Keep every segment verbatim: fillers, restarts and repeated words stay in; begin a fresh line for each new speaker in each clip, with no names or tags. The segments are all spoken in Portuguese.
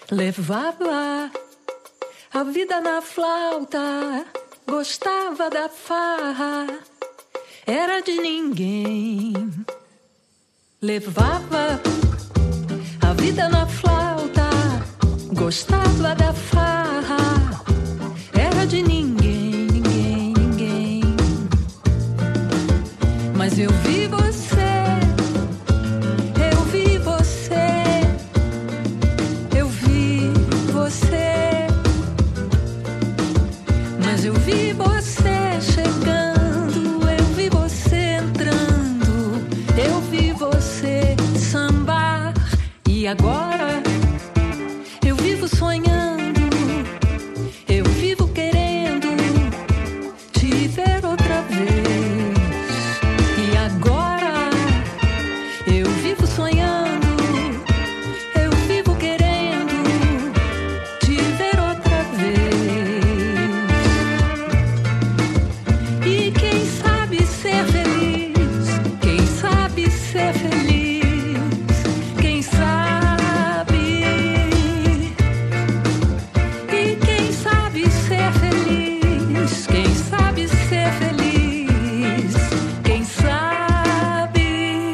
Levava a vida na flauta, gostava da farra, era de ninguém. Levava a vida na flauta, gostava da farra, era de ninguém, ninguém, ninguém. Mas eu vi você, eu vi você, eu vi você. Mas eu vi você chegando, eu vi você entrando, eu vi você sambar. E agora eu vivo sonhando, eu vivo querendo te ver outra vez. E agora eu vivo sonhando, eu vivo querendo te ver outra vez. E quem sabe ser feliz, quem sabe ser feliz, quem sabe. E quem sabe ser feliz, quem sabe ser feliz, quem sabe.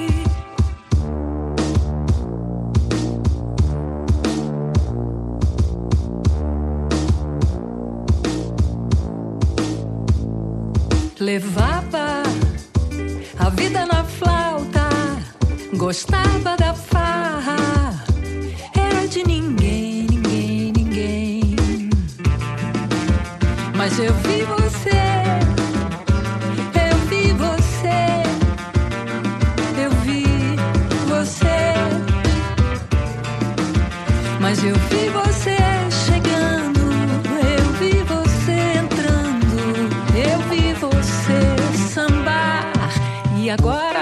Levava a vida na flauta, gostava da farra, era de ninguém, ninguém, ninguém. Mas eu vi você, eu vi você, eu vi você. Mas eu vi você chegando, eu vi você entrando, eu vi você sambar. E agora